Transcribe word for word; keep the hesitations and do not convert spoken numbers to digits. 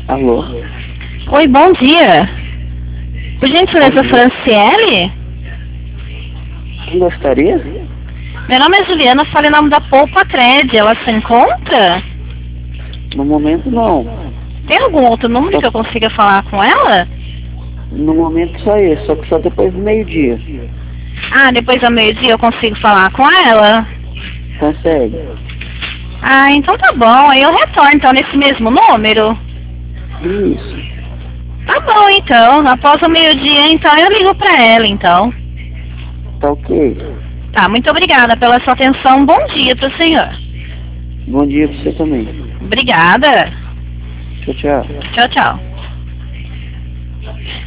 Alô? Oi, bom dia. Por gentileza, Franciele? Quem gostaria? Meu nome é Juliana, falei em nome da Poupa Cred. Ela se encontra? No momento não. Tem algum outro número Só... que eu consiga falar com ela? No momento só esse, só que só depois do meio-dia. Ah, depois do meio-dia eu consigo falar com ela? Consegue? Ah, então tá bom. Aí eu retorno então nesse mesmo número? Isso. Tá bom então. Após o meio-dia então eu ligo pra ela então. Tá ok. Tá, muito obrigada pela sua atenção. Bom dia pro senhor. Bom dia pra você também. Obrigada. Tchau, tchau. Tchau, tchau.